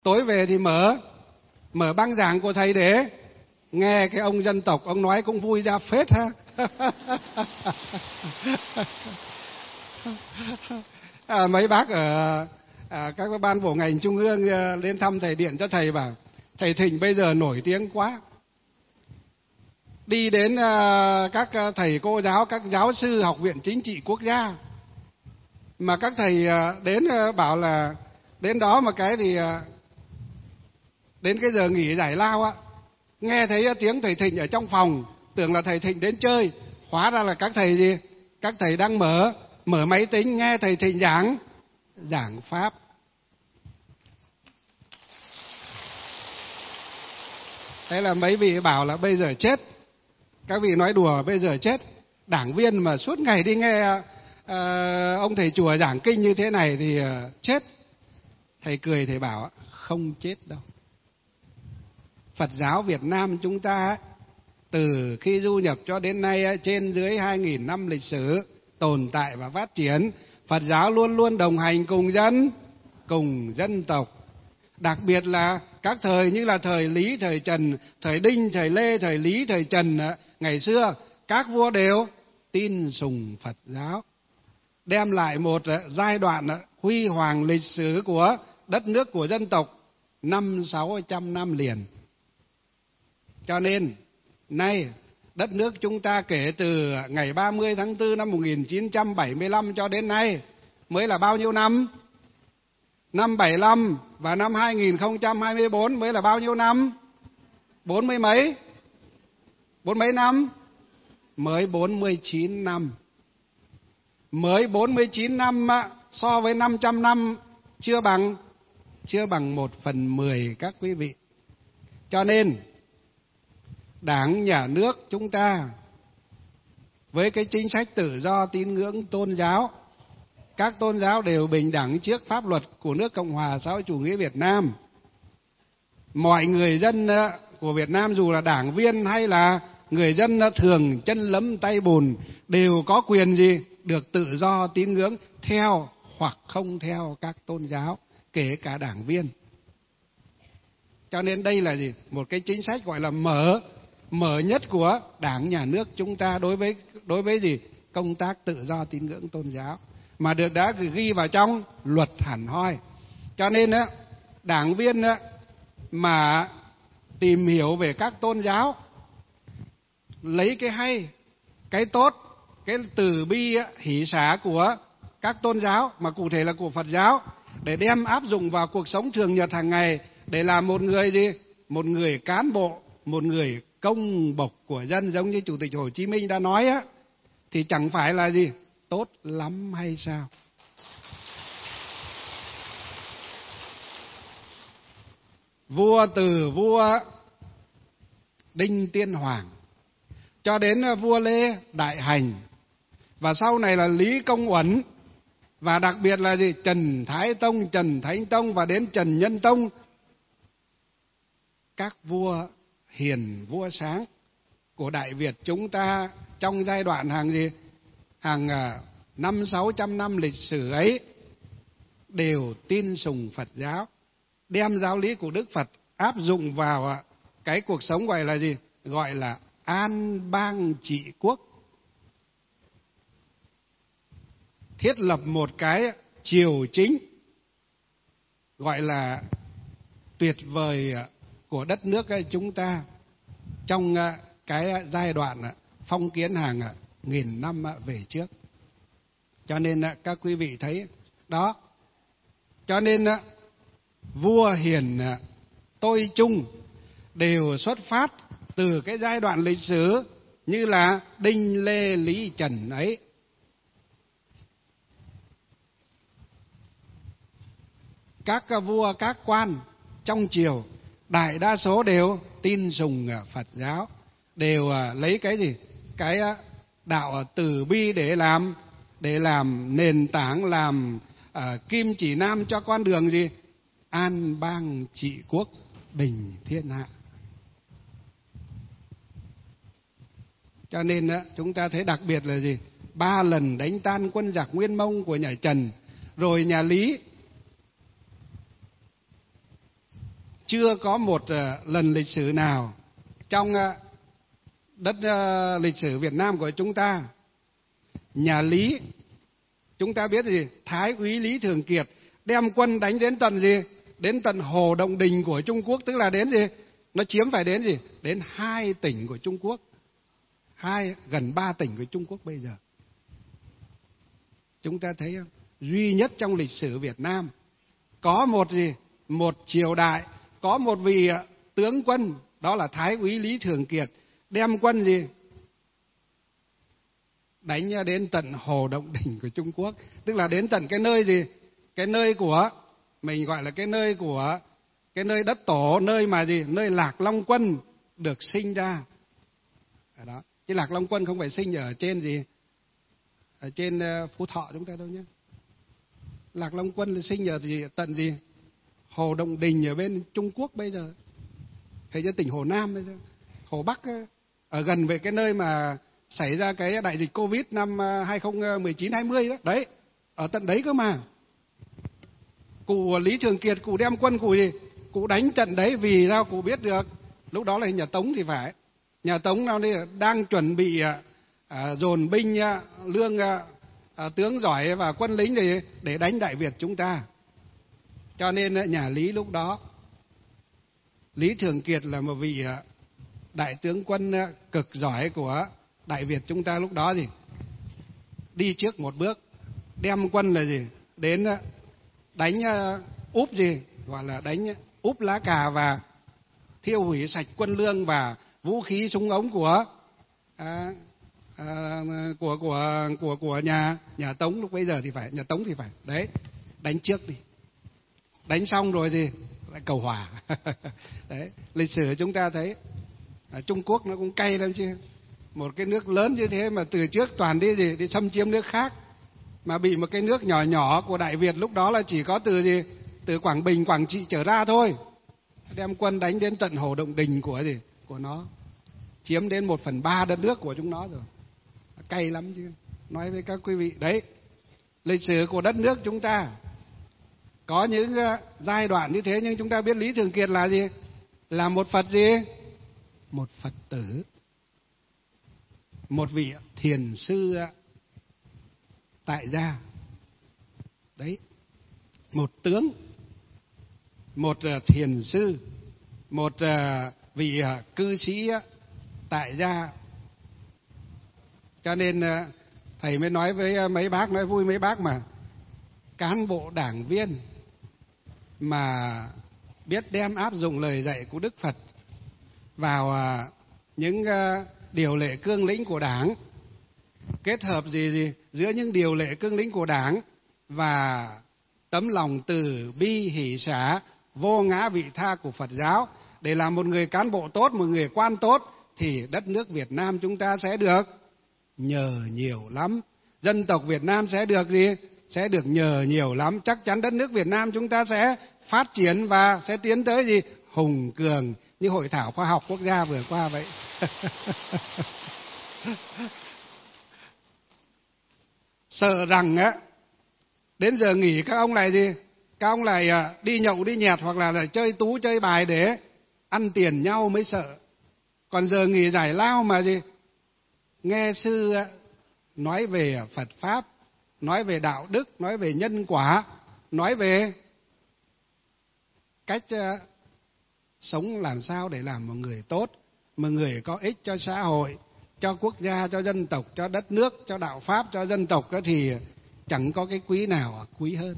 tối về thì mở băng giảng của thầy để nghe cái ông dân tộc ông nói cũng vui ra phết ha. Mấy bác ở các ban bộ ngành trung ương đến thăm thầy, điện cho thầy bảo thầy Thịnh bây giờ nổi tiếng quá. Đi đến các thầy cô giáo, các giáo sư Học viện Chính trị Quốc gia mà các thầy đến bảo là đến đó mà cái thì đến cái giờ nghỉ giải lao á, nghe thấy tiếng thầy Thịnh ở trong phòng, tưởng là thầy Thịnh đến chơi, hóa ra là các thầy gì? Các thầy đang mở máy tính nghe thầy Thịnh giảng pháp. Thế là mấy vị bảo là bây giờ chết. Các vị nói đùa bây giờ chết. Đảng viên mà suốt ngày đi nghe ông thầy chùa giảng kinh như thế này thì chết. Thầy cười thầy bảo không chết đâu. Phật giáo Việt Nam chúng ta từ khi du nhập cho đến nay trên dưới 2.000 năm lịch sử tồn tại và phát triển, Phật giáo luôn luôn đồng hành cùng dân tộc. Đặc biệt là các thời như là thời Lý, thời Trần, thời Đinh, thời Lê, thời Lý, thời Trần ngày xưa, các vua đều tin sùng Phật giáo, đem lại một giai đoạn huy hoàng lịch sử của đất nước của dân tộc 500-600 năm liền. Cho nên nay đất nước chúng ta kể từ ngày 30 tháng 4 năm 1975 cho đến nay mới là bao nhiêu năm? Năm 75 và năm 2024 mới là bao nhiêu năm? 40 mấy? 40 mấy năm? Mới 49 năm. Mới 49 năm so với 500 năm chưa bằng 1/10 các quý vị. Cho nên Đảng, Nhà nước chúng ta với cái chính sách tự do tín ngưỡng tôn giáo, các tôn giáo đều bình đẳng trước pháp luật của nước Cộng hòa xã hội chủ nghĩa Việt Nam. Mọi người dân của Việt Nam dù là đảng viên hay là người dân thường chân lấm tay bùn đều có quyền gì? Được tự do tín ngưỡng theo hoặc không theo các tôn giáo, kể cả đảng viên. Cho nên đây là gì? Một cái chính sách gọi là mở nhất của Đảng, Nhà nước chúng ta đối với gì? Công tác tự do tín ngưỡng tôn giáo mà đã ghi vào trong luật hẳn hoi. Cho nên đảng viên mà tìm hiểu về các tôn giáo, lấy cái hay, cái tốt, cái từ bi hỷ xả của các tôn giáo mà cụ thể là của Phật giáo để đem áp dụng vào cuộc sống thường nhật hàng ngày để làm một người gì? Một người cán bộ, một người công bộc của dân, giống như Chủ tịch Hồ Chí Minh đã nói á, thì chẳng phải là gì? Tốt lắm hay sao? Từ vua Đinh Tiên Hoàng cho đến vua Lê Đại Hành và sau này là Lý Công Uẩn và đặc biệt là gì? Trần Thái Tông, Trần Thánh Tông và đến Trần Nhân Tông. Các vua hiền, vua sáng của Đại Việt chúng ta trong giai đoạn hàng 500-600 năm lịch sử ấy đều tin sùng Phật giáo, đem giáo lý của Đức Phật áp dụng vào cái cuộc sống gọi là gì? Gọi là an bang trị quốc. Thiết lập một cái triều chính gọi là tuyệt vời của đất nước chúng ta trong cái giai đoạn phong kiến hàng nghìn năm về trước. Cho nên các quý vị thấy đó. Cho nên vua hiền tôi trung đều xuất phát từ cái giai đoạn lịch sử như là Đinh, Lê, Lý, Trần ấy. Các vua, các quan trong triều đại đa số đều tin sùng Phật giáo, đều lấy cái gì? Cái đạo từ bi để làm nền tảng, làm kim chỉ nam cho con đường gì? An bang trị quốc, bình thiên hạ. Cho nên chúng ta thấy đặc biệt là gì? 3 lần đánh tan quân giặc Nguyên Mông của nhà Trần, rồi nhà Lý chưa có một lần lịch sử nào trong đất lịch sử Việt Nam của chúng ta, nhà Lý, chúng ta biết gì, Thái úy Lý Thường Kiệt đem quân đánh đến tận gì, đến tận Hồ Động Đình của Trung Quốc, tức là đến gì, nó chiếm phải đến gì, đến 2 tỉnh của Trung Quốc, gần 3 tỉnh của Trung Quốc bây giờ. Chúng ta thấy không? Duy nhất trong lịch sử Việt Nam có một gì, một triều đại, có một vị tướng quân, đó là Thái úy Lý Thường Kiệt đem quân gì, đánh đến tận Hồ Động Đình của Trung Quốc, tức là đến tận cái nơi gì, cái nơi của mình gọi là cái nơi đất tổ, nơi mà gì, nơi Lạc Long Quân được sinh ra ở đó. Chứ Lạc Long Quân không phải sinh ở trên gì, ở trên Phú Thọ chúng ta đâu nhé. Lạc Long Quân là sinh ở gì, tận gì, Hồ Động Đình ở bên Trung Quốc bây giờ, thấy chưa, tỉnh Hồ Nam bây giờ, Hồ Bắc ở gần về cái nơi mà xảy ra cái đại dịch Covid năm 2019-20 đó. Đấy, ở tận đấy cơ mà. Cụ Lý Thường Kiệt, cụ đem quân cụ gì? Cụ đánh trận đấy vì sao cụ biết được? Lúc đó là nhà Tống thì phải. Nhà Tống nào đây đang chuẩn bị dồn binh, lương tướng giỏi và quân lính để đánh Đại Việt chúng ta. Cho nên nhà Lý lúc đó, Lý Thường Kiệt là một vị đại tướng quân cực giỏi của Đại Việt chúng ta lúc đó gì? Đi trước một bước, đem quân là gì? Đến đánh úp gì? Gọi là đánh úp lá cà và thiêu hủy sạch quân lương và vũ khí súng ống của nhà Tống lúc bây giờ thì phải, nhà Tống thì phải. Đấy, đánh trước đi. Đánh xong rồi gì? Lại cầu hòa. Đấy, lịch sử chúng ta thấy Trung Quốc nó cũng cay lắm chứ. Một cái nước lớn như thế mà từ trước toàn đi xâm chiếm nước khác, mà bị một cái nước nhỏ nhỏ của Đại Việt lúc đó là chỉ có từ Quảng Bình, Quảng Trị trở ra thôi, đem quân đánh đến tận Hồ Động Đình của nó, chiếm đến 1/3 đất nước của chúng nó rồi. Cay lắm chứ. Nói với các quý vị đấy, lịch sử của đất nước chúng ta có những giai đoạn như thế, nhưng chúng ta biết Lý Thường Kiệt là gì? Là một Phật gì? Một Phật tử, một vị thiền sư tại gia. Đấy, một tướng, một thiền sư, một vị cư sĩ tại gia. Cho nên thầy mới nói với mấy bác, nói vui mấy bác mà, cán bộ đảng viên mà biết đem áp dụng lời dạy của Đức Phật vào những điều lệ cương lĩnh của Đảng, kết hợp gì giữa những điều lệ cương lĩnh của Đảng và tấm lòng từ bi hỷ xả vô ngã vị tha của Phật giáo để làm một người cán bộ tốt, một người quan tốt, thì đất nước Việt Nam chúng ta sẽ được nhờ nhiều lắm. Dân tộc Việt Nam sẽ được gì? Sẽ được nhờ nhiều lắm. Chắc chắn đất nước Việt Nam chúng ta sẽ phát triển và sẽ tiến tới gì? Hùng cường như Hội thảo khoa học quốc gia vừa qua vậy. Sợ rằng đến giờ nghỉ các ông lại gì? Các ông lại đi nhậu đi nhẹt hoặc là lại chơi tú chơi bài để ăn tiền nhau mới sợ. Còn giờ nghỉ giải lao mà gì? Nghe sư nói về Phật Pháp, nói về đạo đức, nói về nhân quả, nói về cách sống làm sao để làm một người tốt, một người có ích cho xã hội, cho quốc gia, cho dân tộc, cho đất nước, cho đạo Pháp, cho dân tộc đó, thì chẳng có cái quý nào quý hơn.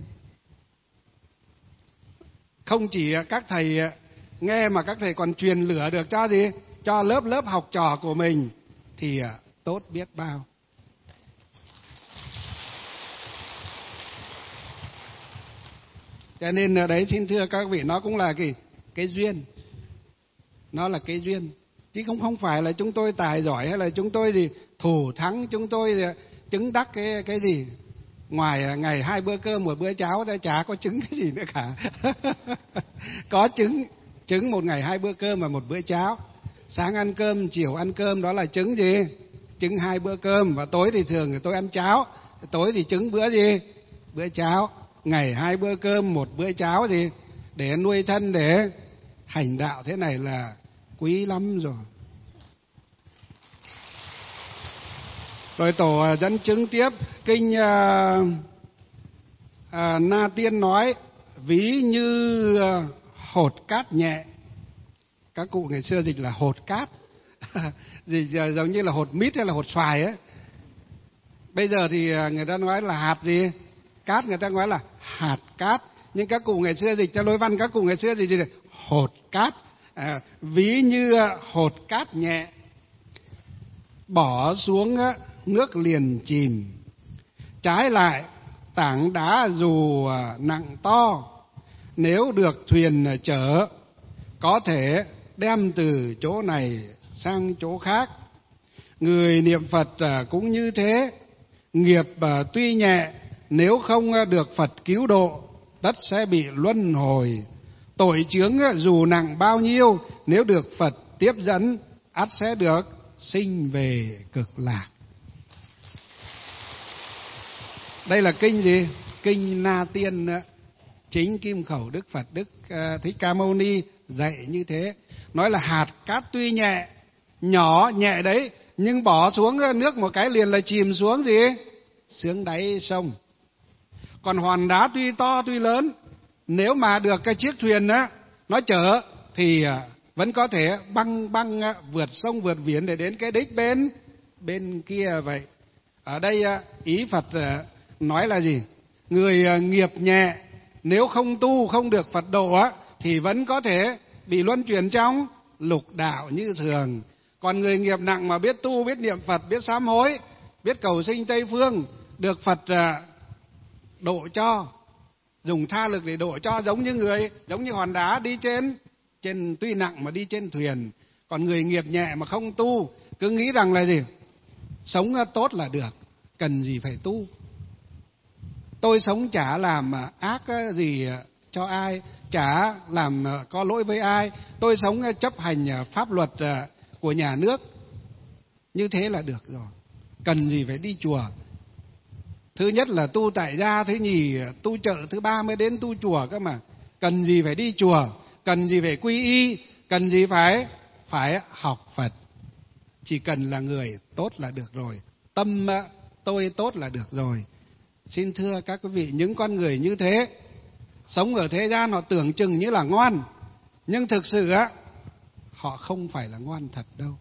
Không chỉ các thầy nghe mà các thầy còn truyền lửa được cho gì? Cho lớp học trò của mình thì tốt biết bao. Cho nên đấy, xin thưa các vị, nó cũng là cái duyên. Nó là cái duyên. Chứ không phải là chúng tôi tài giỏi hay là chúng tôi gì thủ thắng, chúng tôi chứng đắc cái gì. Ngoài ngày 2 bữa cơm 1 bữa cháo ra chả có chứng cái gì nữa cả. Có chứng 1 ngày 2 bữa cơm và 1 bữa cháo. Sáng ăn cơm, chiều ăn cơm, đó là chứng gì? Chứng 2 bữa cơm. Và tối thì thường tôi ăn cháo, tối thì chứng bữa gì? Bữa cháo. Ngày 2 bữa cơm 1 bữa cháo gì? Để nuôi thân, để hành đạo thế này là quý lắm rồi. Rồi tổ dẫn chứng tiếp kinh Na Tiên nói ví như hột cát nhẹ. Các cụ ngày xưa dịch là hột cát dịch giống như là hột mít hay là hột xoài ấy. Bây giờ thì người ta nói là hạt gì? Cát, người ta nói là hạt cát. Nhưng các cụ ngày xưa dịch theo lối văn, các cụ ngày xưa dịch là hột cát. Ví như hột cát nhẹ, bỏ xuống nước liền chìm. Trái lại tảng đá dù nặng to, nếu được thuyền chở, có thể đem từ chỗ này sang chỗ khác. Người niệm Phật cũng như thế. Nghiệp tuy nhẹ, nếu không được Phật cứu độ, tất sẽ bị luân hồi. Tội chướng dù nặng bao nhiêu, nếu được Phật tiếp dẫn, ắt sẽ được sinh về cực lạc. Đây là kinh gì? Kinh Na Tiên. Chính Kim Khẩu Đức Phật Đức Thích Ca Mâu Ni dạy như thế. Nói là hạt cát tuy nhẹ, nhỏ nhẹ đấy, nhưng bỏ xuống nước một cái liền là chìm xuống gì? Xuống đáy sông. Còn hòn đá tuy to tuy lớn, nếu mà được cái chiếc thuyền nó chở thì vẫn có thể băng vượt sông vượt biển để đến cái đích bên kia vậy. Ở đây ý Phật nói là gì? Người nghiệp nhẹ, nếu không tu không được Phật độ thì vẫn có thể bị luân chuyển trong lục đạo như thường. Còn người nghiệp nặng mà biết tu, biết niệm Phật, biết sám hối, biết cầu sinh Tây Phương, được Phật độ cho, dùng tha lực để độ cho, giống như hòn đá đi trên tuy nặng mà đi trên thuyền. Còn người nghiệp nhẹ mà không tu, cứ nghĩ rằng là gì? Sống tốt là được, cần gì phải tu. Tôi sống chả làm ác gì cho ai, chả làm có lỗi với ai. Tôi sống chấp hành pháp luật của nhà nước, như thế là được rồi. Cần gì phải đi chùa. Thứ nhất là tu tại gia, thứ nhì tu chợ, thứ ba mới đến tu chùa cơ mà. Cần gì phải đi chùa, cần gì phải quy y, cần gì phải học Phật. Chỉ cần là người tốt là được rồi. Tâm tôi tốt là được rồi. Xin thưa các quý vị, những con người như thế sống ở thế gian họ tưởng chừng như là ngoan, nhưng thực sự họ không phải là ngoan thật đâu.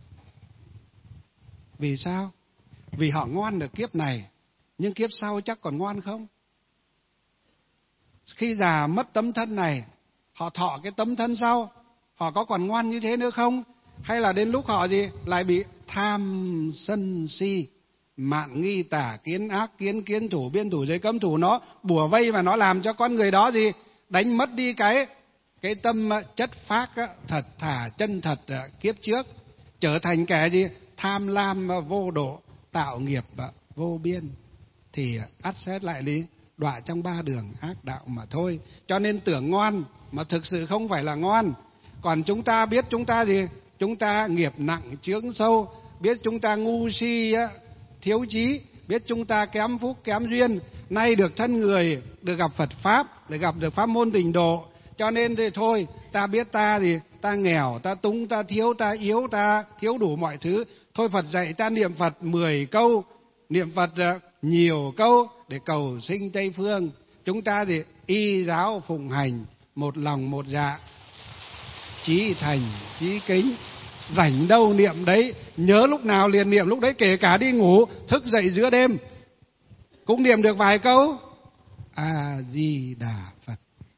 Vì sao? Vì họ ngoan được kiếp này, nhưng kiếp sau chắc còn ngoan không? Khi già mất tấm thân này, họ thọ cái tấm thân sau, họ có còn ngoan như thế nữa không? Hay là đến lúc họ lại bị tham sân si, mạn nghi tà kiến ác kiến kiến thủ biên thủ giới cấm thủ nó bủa vây và nó làm cho con người đó đánh mất đi cái tâm chất phác thật thà chân thật kiếp trước, trở thành kẻ tham lam vô độ, tạo nghiệp vô biên, thì ắt sẽ lại đọa trong ba đường ác đạo mà thôi. Cho nên tưởng ngoan mà thực sự không phải là ngoan. Còn chúng ta biết chúng ta nghiệp nặng chướng sâu, biết chúng ta ngu si thiếu chí, biết chúng ta kém phúc kém duyên, nay được thân người, được gặp Phật pháp, để gặp được pháp môn tịnh độ. Cho nên thì thôi, ta biết ta nghèo, ta túng, ta thiếu, ta yếu, ta thiếu đủ mọi thứ. Thôi Phật dạy ta niệm Phật 10 câu, niệm Phật nhiều câu để cầu sinh Tây Phương. Chúng ta y giáo phụng hành, một lòng một dạ, chí thành chí kính, rảnh đâu niệm đấy, nhớ lúc nào liền niệm lúc đấy, kể cả đi ngủ, thức dậy giữa đêm cũng niệm được vài câu A Di Đà Phật.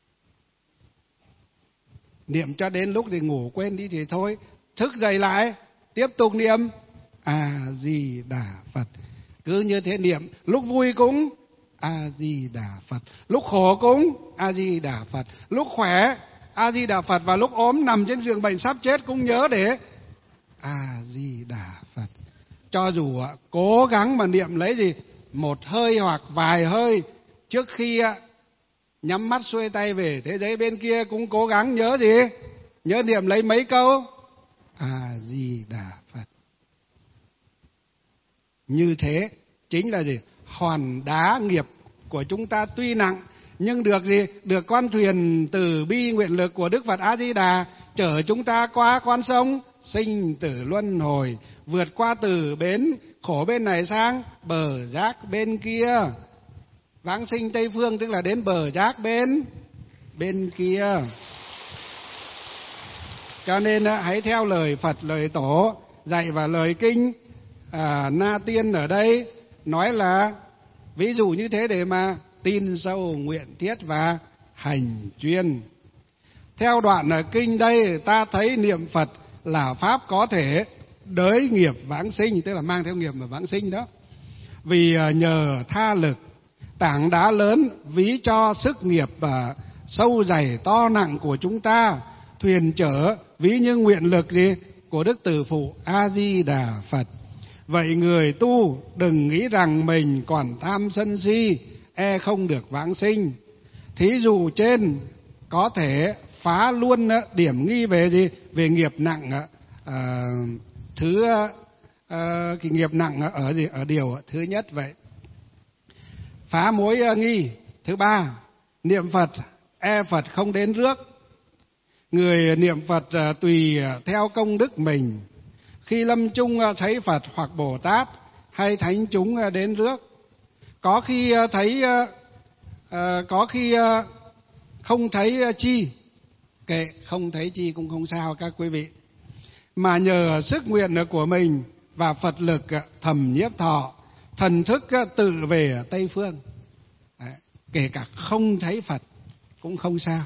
Niệm cho đến lúc thì ngủ quên đi thì thôi, thức dậy lại tiếp tục niệm A Di Đà Phật. Cứ như thế niệm, lúc vui cũng A Di Đà Phật, lúc khổ cũng A Di Đà Phật, lúc khỏe A Di Đà Phật, và lúc ốm nằm trên giường bệnh sắp chết cũng nhớ để A Di Đà Phật. Cho dù cố gắng mà niệm lấy một hơi hoặc vài hơi trước khi nhắm mắt xuôi tay về thế giới bên kia, cũng cố gắng nhớ nhớ niệm lấy mấy câu A Di Đà Phật. Như thế chính là hòn đá nghiệp của chúng ta tuy nặng, nhưng được được con thuyền từ bi nguyện lực của Đức Phật A Di Đà chở chở chúng ta qua con sông sinh tử luân hồi, vượt qua từ bến khổ bên này sang bờ giác bên kia. Vãng sinh Tây Phương tức là đến bờ giác bên kia. Cho nên hãy theo lời Phật, lời Tổ dạy và lời kinh. Na Tiên ở đây nói là ví dụ như thế để mà tin sâu, nguyện thiết và hành chuyên. Theo đoạn kinh đây ta thấy niệm Phật là pháp có thể đới nghiệp vãng sinh, tức là mang theo nghiệp mà vãng sinh đó. Vì nhờ tha lực, tảng đá lớn ví cho sức nghiệp sâu dày to nặng của chúng ta, thuyền chở ví như nguyện lực gì của Đức Từ Phụ A Di Đà Phật. Vậy người tu đừng nghĩ rằng mình còn tham sân si, không được vãng sinh. Thí dụ trên có thể phá luôn điểm nghi về gì? Về nghiệp nặng. Cái nghiệp nặng ở gì? Ở điều thứ nhất vậy. Phá mối nghi. Thứ ba, niệm Phật Phật không đến rước. Người niệm Phật tùy theo công đức mình. Khi lâm chung thấy Phật hoặc Bồ Tát hay thánh chúng đến rước, có khi thấy, có khi không thấy chi, kệ, không thấy chi cũng không sao các quý vị. Mà nhờ sức nguyện của mình và Phật lực thầm nhiếp thọ, thần thức tự về Tây Phương. Đấy, kể cả không thấy Phật cũng không sao.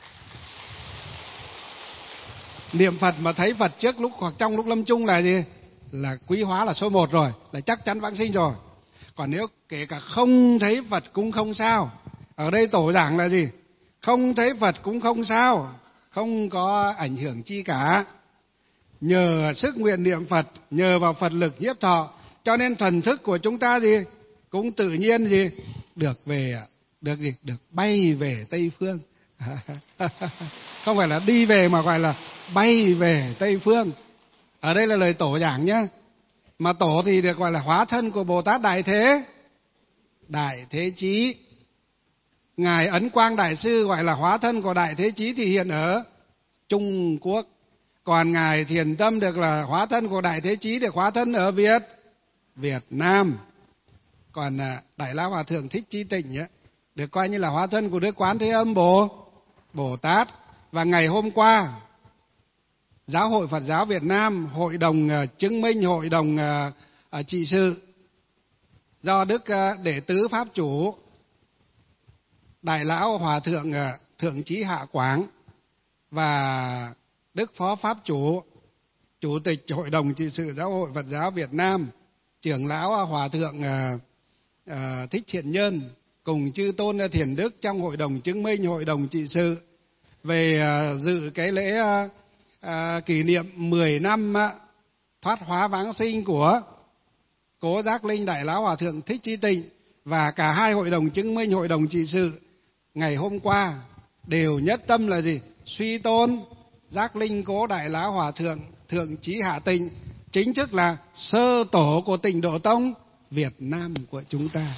Niệm Phật mà thấy Phật trước lúc hoặc trong lúc lâm chung là gì? Là quý hóa, là số 1 rồi, là chắc chắn vãng sinh rồi. Còn nếu kể cả không thấy Phật cũng không sao. Ở đây Tổ giảng là gì? Không thấy Phật cũng không sao, không có ảnh hưởng chi cả. Nhờ sức nguyện niệm Phật, nhờ vào Phật lực nhiếp thọ, cho nên thần thức của chúng ta gì? Cũng tự nhiên gì? Được về, được gì? Được bay về Tây Phương. Không phải là đi về mà gọi là bay về Tây Phương. Ở đây là lời Tổ giảng nhé. Mà Tổ thì được gọi là hóa thân của Bồ Tát Đại Thế Chí. Ngài Ấn Quang Đại Sư gọi là hóa thân của Đại Thế Chí thì hiện ở Trung Quốc. Còn Ngài Thiền Tâm được là hóa thân của Đại Thế Chí, được hóa thân ở Việt Nam. Còn Đại Lão Hòa Thượng Thích Chí Tịnh ấy, được coi như là hóa thân của Đức Quán Thế Âm Bồ Tát. Và ngày hôm qua, Giáo hội Phật giáo Việt Nam, Hội đồng chứng minh, Hội đồng trị sự do Đức Đệ tứ Pháp Chủ Đại Lão Hòa Thượng Thượng Chí Hạ Quảng và Đức Phó Pháp Chủ, Chủ tịch Hội đồng trị sự Giáo hội Phật giáo Việt Nam, Trưởng Lão Hòa Thượng Thích Thiện Nhân cùng chư tôn thiền đức trong Hội đồng chứng minh, Hội đồng trị sự về dự cái lễ kỷ niệm 10 năm thoát hóa vãng sinh của Cố Giác Linh Đại Lão Hòa Thượng Thích Chí Tịnh. Và cả hai Hội đồng chứng minh, Hội đồng trị sự ngày hôm qua đều nhất tâm là gì? Suy tôn Giác Linh Cố Đại Lão Hòa Thượng Thượng Chí Hạ Tịnh, chính thức là sơ tổ của Tịnh Độ Tông Việt Nam của chúng ta.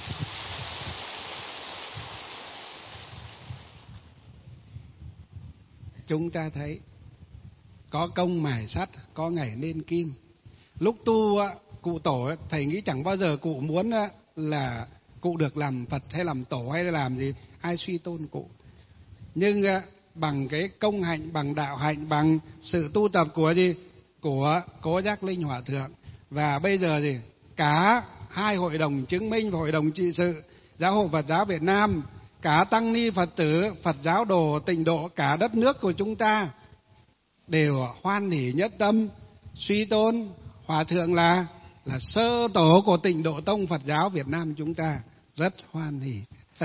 Chúng ta thấy có công mài sắt, có ngày nên kim. Lúc tu cụ Tổ, thầy nghĩ chẳng bao giờ cụ muốn là cụ được làm Phật hay làm Tổ hay là làm gì, ai suy tôn cụ. Nhưng bằng cái công hạnh, bằng đạo hạnh, bằng sự tu tập của gì? Của Cố Giác Linh Hòa Thượng. Và bây giờ gì? Cả hai Hội đồng chứng minh và Hội đồng trị sự Giáo hội Phật giáo Việt Nam, cả tăng ni Phật tử, Phật giáo đồ, Tịnh độ, cả đất nước của chúng ta đều hoan hỷ nhất tâm suy tôn Hòa Thượng là sơ tổ của Tịnh Độ Tông Phật giáo Việt Nam chúng ta. Rất hoan hỷ.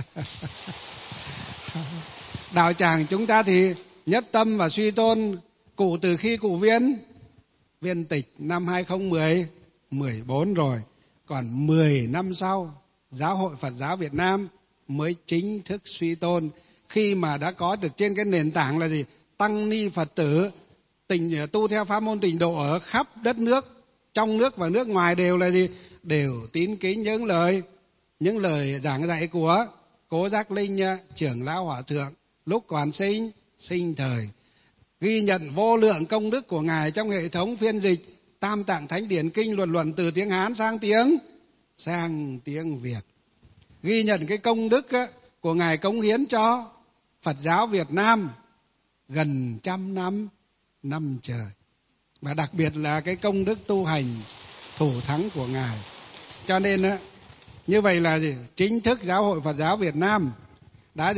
Đạo tràng chúng ta thì nhất tâm và suy tôn cụ từ khi cụ viên tịch năm 2014 rồi. Còn 10 năm sau, Giáo hội Phật giáo Việt Nam mới chính thức suy tôn, khi mà đã có được trên cái nền tảng là gì? Tăng ni Phật tử tu theo pháp môn Tịnh độ ở khắp đất nước, trong nước và nước ngoài đều là gì? Đều tín kính những lời giảng dạy của Cố Giác Linh trưởng lão Hòa Thượng lúc còn sinh thời. ghi nhận vô lượng công đức của Ngài trong hệ thống phiên dịch Tam Tạng Thánh Điển Kinh Luận Luận từ tiếng Hán sang tiếng Việt. Ghi nhận cái công đức của Ngài cống hiến cho Phật giáo Việt Nam gần 100 năm trời. Và đặc biệt là cái công đức tu hành thủ thắng của Ngài. Cho nên như vậy là gì? Chính thức Giáo hội Phật giáo Việt Nam đã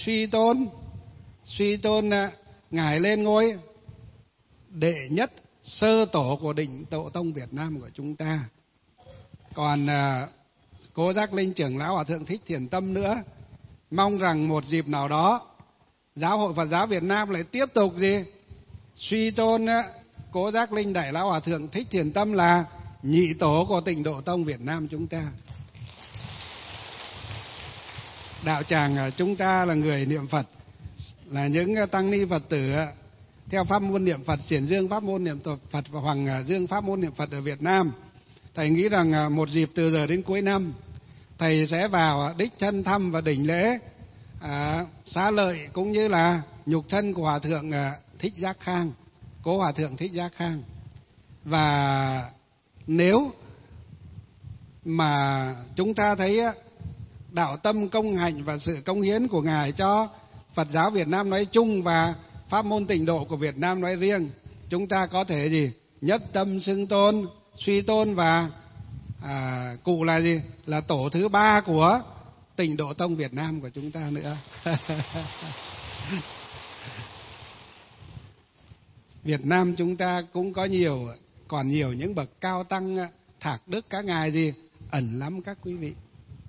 suy tôn Ngài lên ngôi đệ nhất sơ tổ của Định Độ Tông Việt Nam của chúng ta. Còn cô Giác Linh trưởng lão Hòa thượng Thích Thiền Tâm nữa, mong rằng một dịp nào đó Giáo hội Phật giáo Việt Nam lại tiếp tục suy tôn Cố Giác Linh Đại lão Hòa thượng Thích Thiền Tâm là nhị tổ của Tịnh Độ Tông Việt Nam chúng ta. Đạo tràng chúng ta là người niệm Phật, là những tăng ni Phật tử theo pháp môn niệm Phật Xiển Dương pháp môn niệm Phật và Hoàng Dương pháp môn niệm Phật ở Việt Nam. Thầy nghĩ rằng một dịp từ giờ đến cuối năm, thầy sẽ vào đích thân thăm và đỉnh lễ xá lợi cũng như là nhục thân của Hòa thượng Thích Giác Khang, Cố Hòa thượng Thích Giác Khang. Và nếu mà chúng ta thấy đạo tâm công hạnh và sự công hiến của Ngài cho Phật giáo Việt Nam nói chung và pháp môn Tịnh độ của Việt Nam nói riêng, chúng ta có thể nhất tâm xưng tôn, suy tôn và cụ là là tổ thứ 3 của Tịnh Độ Tông Việt Nam của chúng ta nữa. Việt Nam chúng ta cũng còn nhiều những bậc cao tăng thạc đức, các ngài ẩn lắm các quý vị.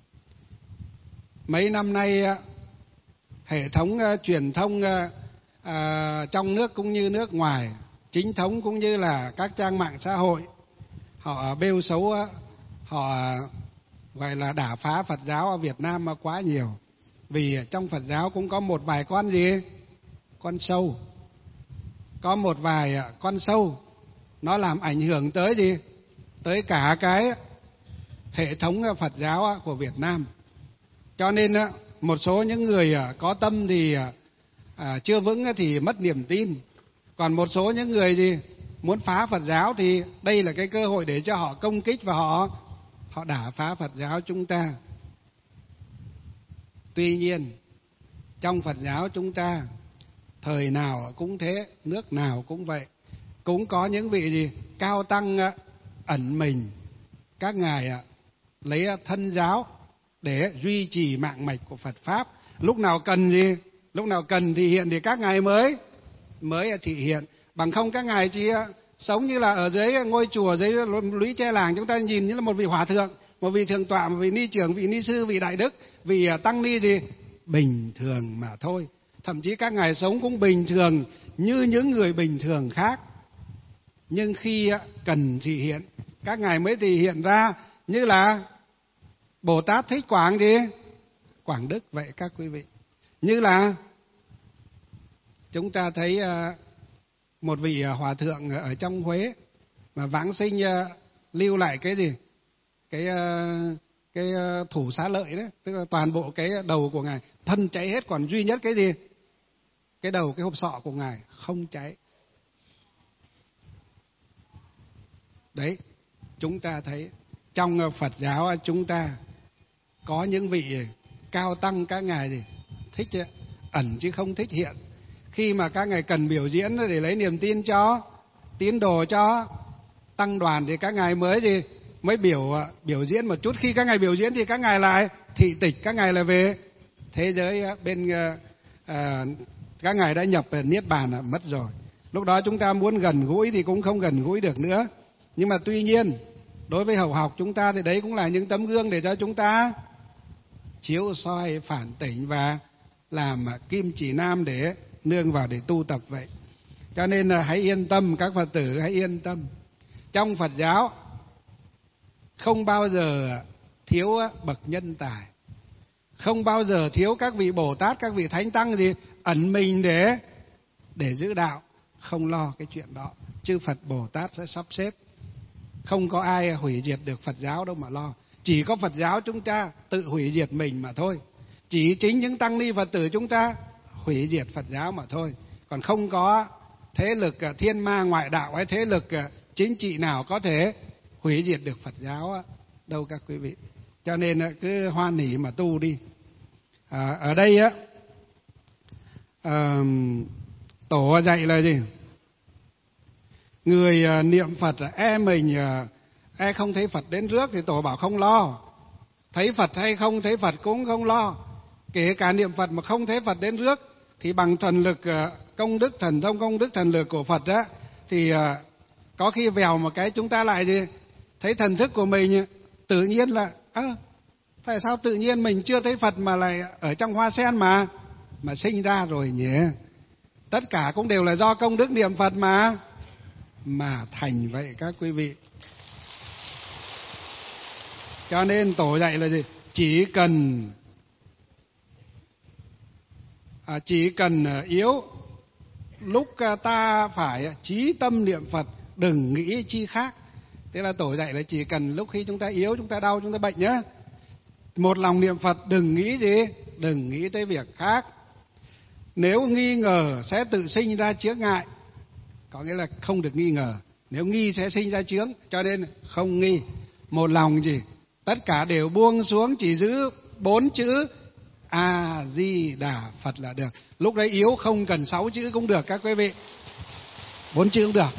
Mấy năm nay hệ thống truyền thông trong nước cũng như nước ngoài, chính thống cũng như là các trang mạng xã hội, họ bêu xấu, họ gọi là đả phá Phật giáo ở Việt Nam quá nhiều. Vì trong Phật giáo cũng có một vài con sâu. Có một vài con sâu nó làm ảnh hưởng tới tới cả cái hệ thống Phật giáo của Việt Nam. Cho nên một số những người có tâm thì chưa vững thì mất niềm tin. Còn một số những người muốn phá Phật giáo thì đây là cái cơ hội để cho họ công kích và họ đả phá Phật giáo chúng ta. Tuy nhiên trong Phật giáo chúng ta thời nào cũng thế, nước nào cũng vậy, cũng có những vị cao tăng ẩn mình, các ngài lấy thân giáo để duy trì mạng mạch của Phật pháp. Lúc nào cần thì hiện thì các ngài mới thị hiện. Bằng không các ngài chỉ sống như là ở dưới ngôi chùa, dưới lũy tre làng, chúng ta nhìn như là một vị hòa thượng, một vị thượng tọa, một vị ni trưởng, vị ni sư, vị đại đức, vị tăng ni bình thường mà thôi. Thậm chí các ngài sống cũng bình thường như những người bình thường khác. Nhưng khi cần thị hiện, các ngài mới thị hiện ra như là Bồ Tát Thích Quảng Đức vậy các quý vị. Như là chúng ta thấy một vị hòa thượng ở trong Huế mà vãng sinh lưu lại cái thủ xá lợi đấy, tức là toàn bộ cái đầu của ngài thân cháy hết, còn duy nhất cái đầu, cái hộp sọ của ngài không cháy. Đấy, chúng ta thấy trong Phật giáo chúng ta có những vị cao tăng, các ngài thích ẩn chứ không thích hiện. Khi mà các ngài cần biểu diễn để lấy niềm tin cho tín đồ, cho tăng đoàn thì các ngài mới biểu diễn một chút. Khi các ngài biểu diễn thì các ngài lại thị tịch, các ngài lại về thế giới bên các ngài đã nhập về niết bàn mất rồi. Lúc đó chúng ta muốn gần gũi thì cũng không gần gũi được nữa. Nhưng mà tuy nhiên đối với hậu học chúng ta thì đấy cũng là những tấm gương để cho chúng ta chiếu soi phản tỉnh và làm kim chỉ nam để nương vào để tu tập vậy. Cho nên hãy yên tâm, các Phật tử hãy yên tâm. Trong Phật giáo không bao giờ thiếu bậc nhân tài, không bao giờ thiếu các vị Bồ Tát, các vị Thánh Tăng ẩn mình để giữ đạo. Không lo cái chuyện đó, chư Phật Bồ Tát sẽ sắp xếp. Không có ai hủy diệt được Phật giáo đâu mà lo. Chỉ có Phật giáo chúng ta tự hủy diệt mình mà thôi. Chỉ chính những tăng ni Phật tử chúng ta hủy diệt Phật giáo mà thôi. Còn không có thế lực thiên ma ngoại đạo hay thế lực chính trị nào có thể hủy diệt được Phật giáo đâu các quý vị. Cho nên cứ hoan hỉ mà tu đi. Ở đây Tổ dạy là gì? Người niệm Phật mình không thấy Phật đến rước thì Tổ bảo không lo. Thấy Phật hay không thấy Phật cũng không lo. Kể cả niệm Phật mà không thấy Phật đến rước thì bằng thần lực công đức thần thông, công đức thần lực của Phật thì có khi vèo một cái chúng ta lại gì thấy thần thức của mình tự nhiên là tại sao tự nhiên mình chưa thấy Phật mà lại ở trong hoa sen mà sinh ra rồi nhỉ? Tất cả cũng đều là do công đức niệm Phật mà thành vậy các quý vị. Cho nên Tổ dạy là gì? Chỉ cần yếu lúc ta phải chí tâm niệm Phật, đừng nghĩ chi khác. Thế là Tổ dạy là chỉ cần lúc khi chúng ta yếu, chúng ta đau, chúng ta bệnh nhá, một lòng niệm Phật, đừng nghĩ gì? Đừng nghĩ tới việc khác. Nếu nghi ngờ sẽ tự sinh ra chướng ngại, có nghĩa là không được nghi ngờ. Nếu nghi sẽ sinh ra chướng, cho nên không nghi. Một lòng gì? Tất cả đều buông xuống, chỉ giữ 4 chữ A Di Đà Phật là được. Lúc đấy yếu không cần 6 chữ cũng được các quý vị, 4 chữ cũng được.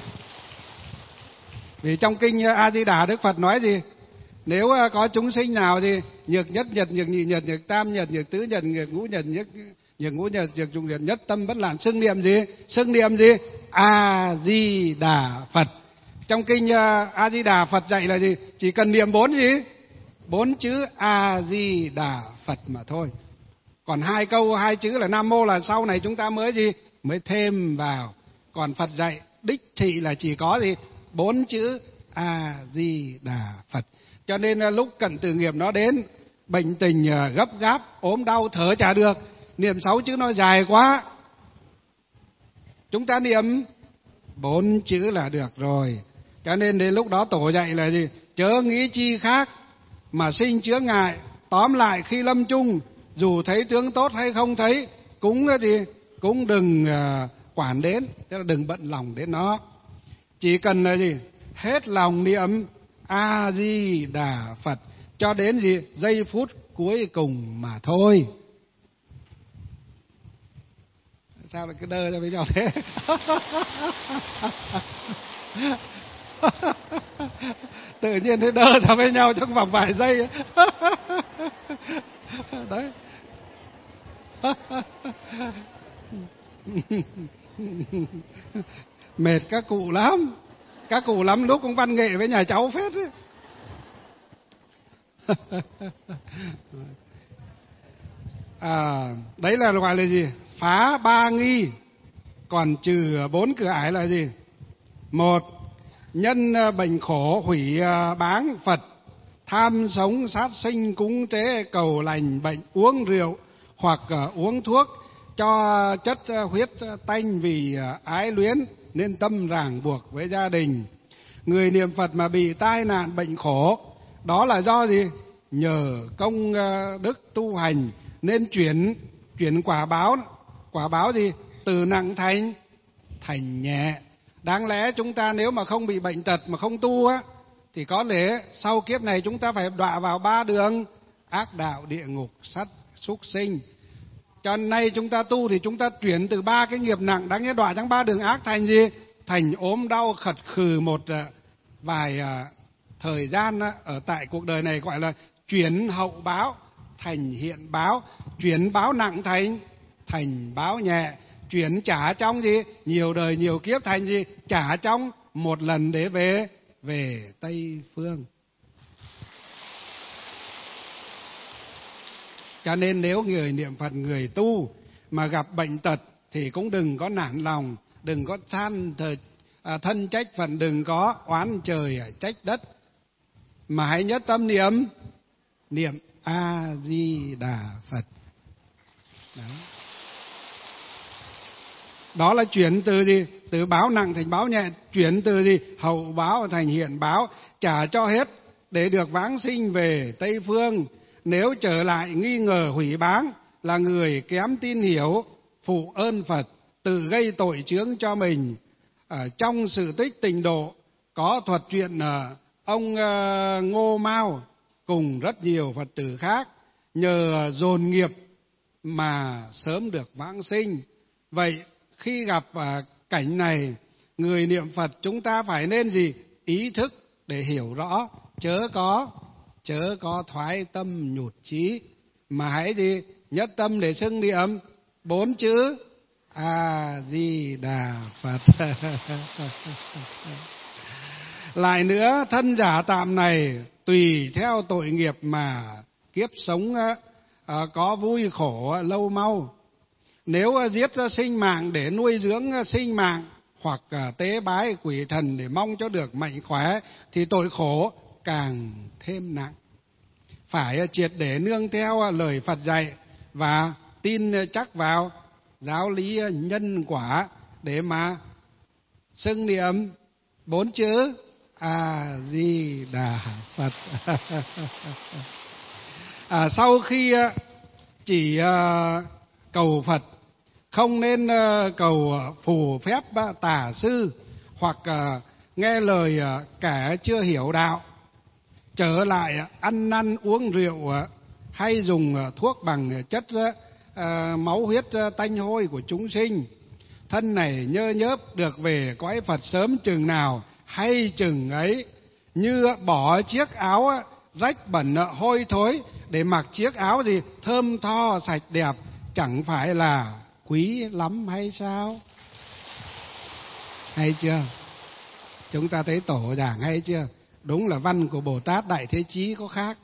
Vì trong kinh A Di Đà Đức Phật nói gì? Nếu có chúng sinh nào gì nhược nhất nhật, nhược nhị nhật, nhược tam nhật, nhược tứ nhật, nhược ngũ nhật, nhược ngũ nhật, nhược trùng nhật, nhất tâm bất loạn, xưng niệm gì? Xưng niệm gì? A Di Đà Phật. Trong kinh A Di Đà Phật dạy là gì? Chỉ cần niệm 4 gì? 4 chữ A Di Đà Phật mà thôi. Còn 2 câu 2 chữ là Nam Mô là sau này chúng ta mới gì? Mới thêm vào. Còn Phật dạy đích thị là chỉ có gì? 4 chữ A Di Đà Phật. Cho nên lúc cận tử nghiệp nó đến, bệnh tình gấp gáp, ốm đau thở chả được, niệm 6 chữ nó dài quá, chúng ta niệm 4 chữ là được rồi. Cho nên đến lúc đó Tổ dạy là gì? Chớ nghĩ chi khác mà sinh chướng ngại. Tóm lại khi lâm chung, dù thấy tướng tốt hay không thấy, cũng đừng quản đến, tức là đừng bận lòng đến nó. Chỉ cần là gì? Hết lòng niệm A Di Đà Phật cho đến gì? Giây phút cuối cùng mà thôi. Sao lại cứ đơ ra với nhau thế? Tự nhiên thế đơ ra với nhau trong vòng vài giây. Đấy. Mệt các cụ lắm. Các cụ lắm lúc cũng văn nghệ với nhà cháu phết ấy. Đấy là gọi là gì? Phá 3 nghi, còn trừ 4 cửa ải là gì? 1. Nhân bệnh khổ hủy báng Phật, tham sống sát sinh cúng tế cầu lành bệnh, uống rượu hoặc uống thuốc cho chất huyết tanh vì ái luyến nên tâm ràng buộc với gia đình. Người niệm Phật mà bị tai nạn bệnh khổ, đó là do gì? Nhờ công đức tu hành nên chuyển quả báo gì? Từ nặng thành nhẹ. Đáng lẽ chúng ta nếu mà không bị bệnh tật mà không tu thì có lẽ sau kiếp này chúng ta phải đọa vào 3 đường ác đạo, địa ngục, sát súc sinh. Cho nay chúng ta tu thì chúng ta chuyển từ 3 cái nghiệp nặng đáng nhẽ đọa trong 3 đường ác thành gì? Thành ốm đau khật khừ một vài thời gian ở tại cuộc đời này, gọi là chuyển hậu báo thành hiện báo, chuyển báo nặng thành báo nhẹ, chuyển trả trong gì? Nhiều đời nhiều kiếp thành gì? Trả trong một lần để về Tây Phương. Cho nên nếu người niệm Phật, người tu mà gặp bệnh tật thì cũng đừng có nản lòng, đừng có thân trách Phật, đừng có oán trời trách đất, mà hãy nhất tâm niệm A Di Đà Phật. Đó là chuyển từ gì? Từ báo nặng thành báo nhẹ, chuyển từ gì? Hậu báo thành hiện báo, trả cho hết để được vãng sinh về Tây Phương. Nếu trở lại nghi ngờ hủy báng là người kém tin hiểu, phụ ơn Phật, tự gây tội chướng cho mình, ở trong sự tích Tịnh Độ có thuật chuyện ông Ngô Mao cùng rất nhiều Phật tử khác nhờ dồn nghiệp mà sớm được vãng sinh. Vậy khi gặp cảnh này, người niệm Phật chúng ta phải nên gì? Ý thức để hiểu rõ, chớ có thoái tâm nhụt chí, mà hãy gì? Nhất tâm để xưng niệm 4 chữ A Di Đà Phật. Lại nữa, thân giả tạm này tùy theo tội nghiệp mà kiếp sống có vui khổ lâu mau. Nếu giết sinh mạng để nuôi dưỡng sinh mạng, hoặc tế bái quỷ thần để mong cho được mạnh khỏe, thì tội khổ càng thêm nặng. Phải triệt để nương theo lời Phật dạy và tin chắc vào giáo lý nhân quả để mà xưng niệm 4 chữ A Di Đà Phật. Sau khi chỉ cầu Phật, không nên cầu phù phép tà sư, hoặc nghe lời kẻ chưa hiểu đạo, trở lại ăn năn uống rượu, hay dùng thuốc bằng chất máu huyết tanh hôi của chúng sinh. Thân này nhơ nhớp được về cõi Phật sớm chừng nào hay chừng ấy, như bỏ chiếc áo rách bẩn hôi thối để mặc chiếc áo gì thơm tho sạch đẹp, chẳng phải là quý lắm hay sao? Hay chưa? Chúng ta thấy tổ giảng hay chưa? Đúng là văn của Bồ Tát Đại Thế Chí có khác.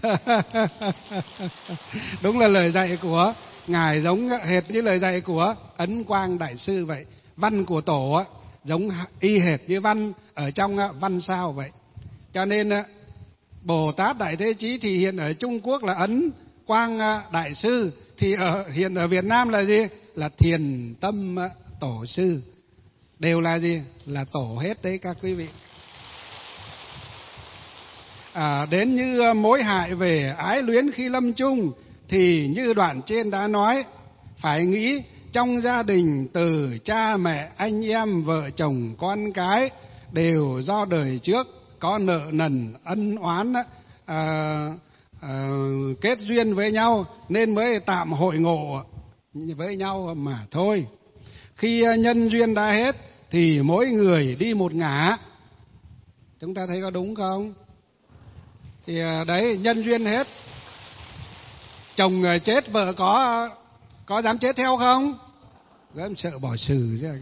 Đúng là lời dạy của Ngài giống hệt như lời dạy của Ấn Quang Đại Sư vậy. Văn của tổ giống y hệt như văn ở trong văn sao vậy. Cho nên Bồ Tát Đại Thế Chí thì hiện ở Trung Quốc là Ấn Quang Đại Sư, thì hiện ở Việt Nam là gì? Là Thiền Tâm Tổ Sư. Đều là gì? Là tổ hết đấy các quý vị. Đến như mối hại về ái luyến khi lâm chung, thì như đoạn trên đã nói, phải nghĩ trong gia đình từ cha mẹ, anh em, vợ chồng, con cái đều do đời trước có nợ nần ân oán kết duyên với nhau, nên mới tạm hội ngộ với nhau mà thôi. Khi nhân duyên đã hết thì mỗi người đi một ngả. Chúng ta thấy có đúng không? Thì đấy, nhân duyên hết. Chồng chết, vợ có dám chết theo không? Em sợ bỏ xử chứ.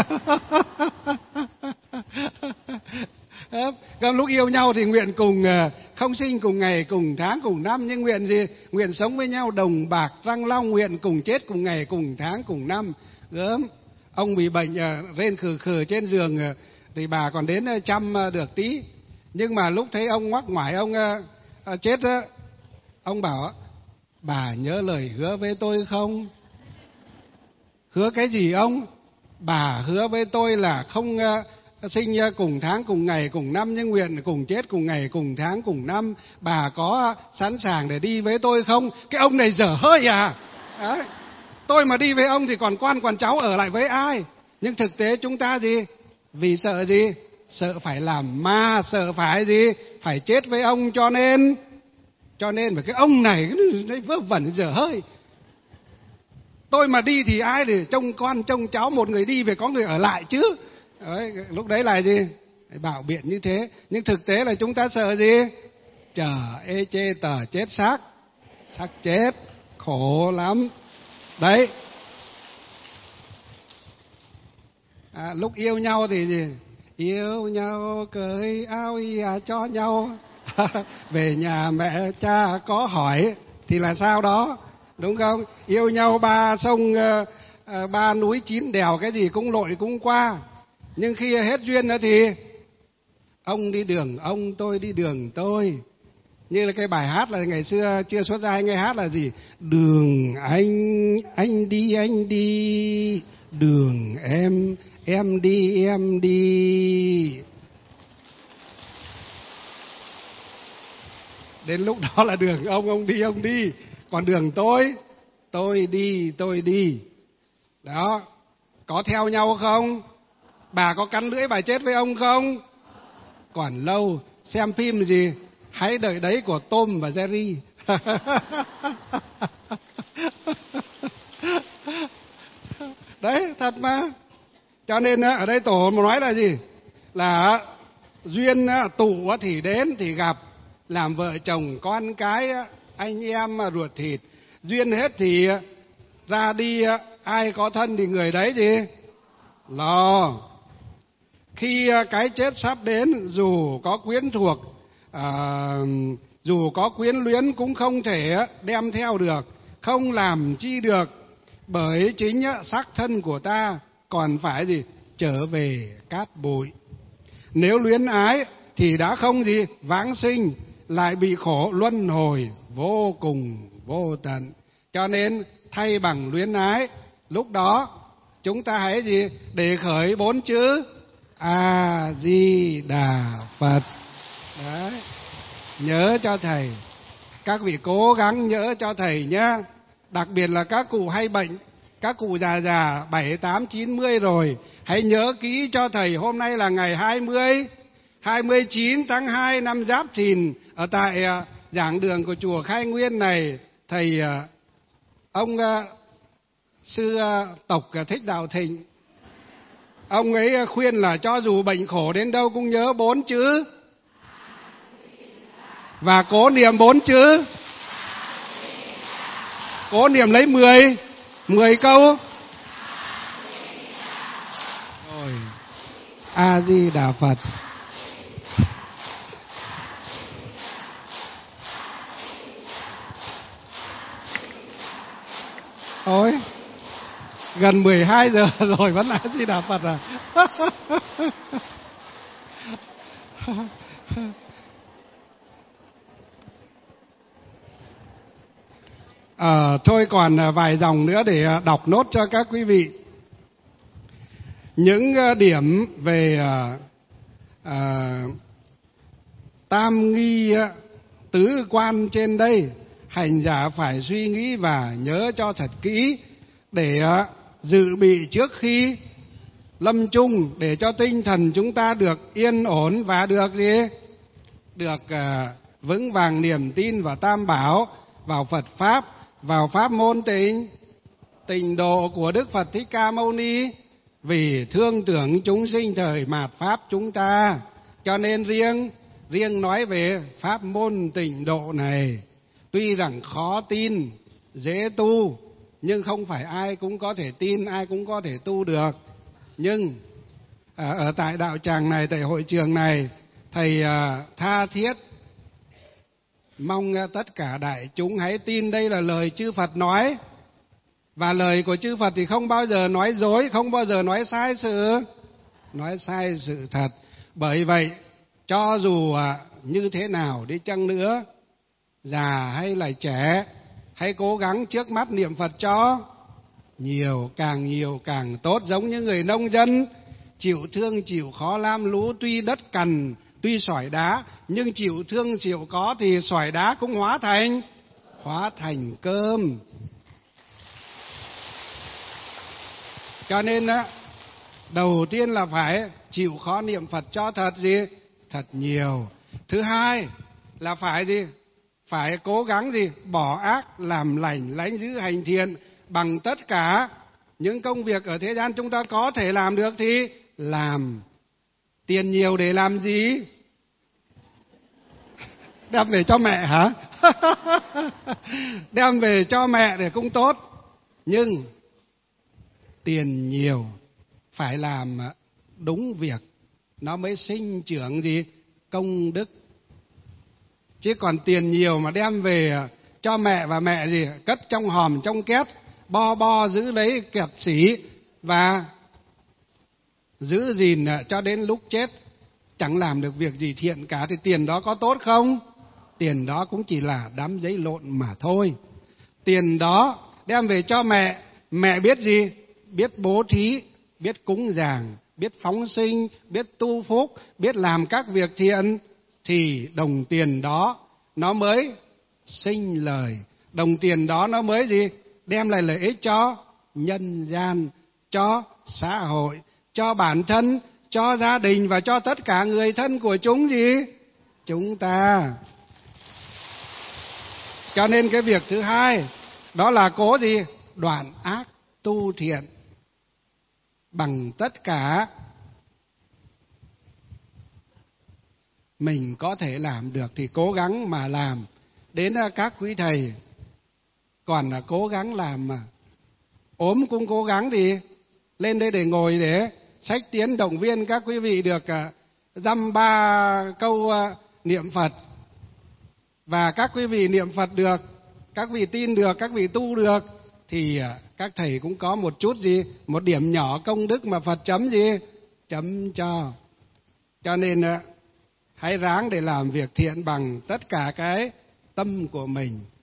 Lúc yêu nhau thì nguyện cùng không sinh cùng ngày, cùng tháng, cùng năm, nhưng nguyện gì? Nguyện sống với nhau đồng bạc răng long, nguyện cùng chết cùng ngày, cùng tháng, cùng năm. Gớm. Ông bị bệnh rên khừ khừ trên giường thì bà còn đến chăm được tí. Nhưng mà lúc thấy ông ngoắc ngoải ông chết, ông bảo: bà nhớ lời hứa với tôi không? Hứa cái gì ông? Bà hứa với tôi là không sinh cùng tháng, cùng ngày, cùng năm, nhưng nguyện cùng chết cùng ngày, cùng tháng, cùng năm. Bà có sẵn sàng để đi với tôi không? Cái ông này dở hơi à? Đấy. Tôi mà đi với ông thì còn con cháu ở lại với ai? Nhưng thực tế chúng ta gì? Vì sợ gì? Sợ phải làm ma, sợ phải gì? Phải chết với ông, cho nên cái ông này nó vớ vẩn dở hơi. Tôi mà đi thì ai để trông con trông cháu, một người đi về có người ở lại chứ. Đấy, lúc đấy là gì? Bảo biện như thế. Nhưng thực tế là chúng ta sợ gì? Chờ ê chê tờ chết xác chết, khổ lắm. Đấy. Lúc yêu nhau thì gì? Yêu nhau cởi áo cho nhau. Về nhà mẹ cha có hỏi thì là sao đó, đúng không? Yêu nhau ba sông ba núi chín đèo cái gì cũng lội cũng qua. Nhưng khi hết duyên nữa thì ông đi đường ông, tôi đi đường tôi. Như là cái bài hát là ngày xưa chưa xuất ra hay nghe hát là gì? Đường anh đi, đường em đi. Đến lúc đó là đường ông đi. Còn đường tôi đi. Đó. Có theo nhau không? Bà có cắn lưỡi bà chết với ông không? Còn lâu. Xem phim gì? Hãy đợi đấy của Tom và Jerry. Đấy, thật mà. Cho nên ở đây Tổ nói là gì? Là duyên tụ thì đến thì gặp, làm vợ chồng con cái anh em ruột thịt. Duyên hết thì ra đi, ai có thân thì người đấy gì? Lo. Khi cái chết sắp đến, dù có quyến thuộc, dù có quyến luyến cũng không thể đem theo được, không làm chi được, bởi chính xác thân của ta còn phải gì? Trở về cát bụi. Nếu luyến ái thì đã không gì? Vãng sinh, lại bị khổ luân hồi vô cùng vô tận. Cho nên thay bằng luyến ái, lúc đó chúng ta hãy gì? Để khởi 4 chữ A Di Đà Phật. Đấy. Nhớ cho thầy. Các vị cố gắng nhớ cho thầy nhá. Đặc biệt là các cụ hay bệnh, các cụ già 7, 8, 90 rồi, hãy nhớ kỹ cho thầy. Hôm nay là ngày 29 tháng 2 năm Giáp Thìn, ở tại giảng đường của chùa Khai Nguyên này, thầy ông sư Tộc Thích Đạo Thịnh, ông ấy khuyên là cho dù bệnh khổ đến đâu cũng nhớ 4 chữ và cố niệm 4 chữ. Cố niệm lấy 10 câu. Rồi. A Di Đà Phật. Ôi, gần 12 giờ rồi vẫn A Di Đà Phật à? Thôi còn vài dòng nữa để đọc nốt cho các quý vị. Những điểm về tam nghi tứ quan trên đây, hành giả phải suy nghĩ và nhớ cho thật kỹ để dự bị trước khi lâm chung, để cho tinh thần chúng ta được yên ổn và được gì? Được vững vàng niềm tin vào Tam Bảo, vào Phật Pháp, vào pháp môn tịnh độ của Đức Phật Thích Ca Mâu Ni, vì thương tưởng chúng sinh thời mạt Pháp chúng ta. Cho nên riêng nói về pháp môn tịnh độ này, tuy rằng khó tin, dễ tu, nhưng không phải ai cũng có thể tin, ai cũng có thể tu được. Nhưng ở tại đạo tràng này, tại hội trường này, thầy tha thiết mong tất cả đại chúng hãy tin đây là lời chư Phật nói. Và lời của chư Phật thì không bao giờ nói dối, không bao giờ nói sai sự thật. Bởi vậy, cho dù như thế nào đi chăng nữa, già hay là trẻ, hãy cố gắng trước mắt niệm Phật cho nhiều càng tốt. Giống như người nông dân chịu thương chịu khó lam lũ, tuy đất cằn, tuy sỏi đá, nhưng chịu thương chịu có thì sỏi đá cũng hóa thành cơm. Cho nên đầu tiên là phải chịu khó niệm Phật cho thật gì? Thật nhiều. Thứ hai là phải gì? Phải cố gắng gì? Bỏ ác, làm lành, lánh dữ, hành thiện. Bằng tất cả những công việc ở thế gian chúng ta có thể làm được thì làm. Tiền nhiều để làm gì? Đem về cho mẹ hả? Đem về cho mẹ để cũng tốt. Nhưng tiền nhiều phải làm đúng việc, nó mới sinh trưởng gì? Công đức. Chứ còn tiền nhiều mà đem về cho mẹ và mẹ gì? Cất trong hòm trong két, bo giữ lấy kẹt xỉ và giữ gìn cho đến lúc chết, chẳng làm được việc gì thiện cả, thì tiền đó có tốt không? Tiền đó cũng chỉ là đám giấy lộn mà thôi. Tiền đó đem về cho mẹ, mẹ biết gì? Biết bố thí, biết cúng dường, biết phóng sinh, biết tu phúc, biết làm các việc thiện, thì đồng tiền đó nó mới sinh lời. Đồng tiền đó nó mới gì? Đem lại lợi ích cho nhân gian, cho xã hội, cho bản thân, cho gia đình và cho tất cả người thân của chúng ta. Cho nên cái việc thứ hai đó là cố đoạn ác tu thiện bằng tất cả mình có thể làm được thì cố gắng mà làm. Đến các quý thầy còn là cố gắng làm mà ốm cũng cố gắng lên đây để ngồi để sách tiến động viên các quý vị được dăm 3 câu niệm Phật. Và các quý vị niệm Phật được, các vị tin được, các vị tu được thì các thầy cũng có một chút một điểm nhỏ công đức mà Phật chấm cho. Cho nên hãy ráng để làm việc thiện bằng tất cả cái tâm của mình.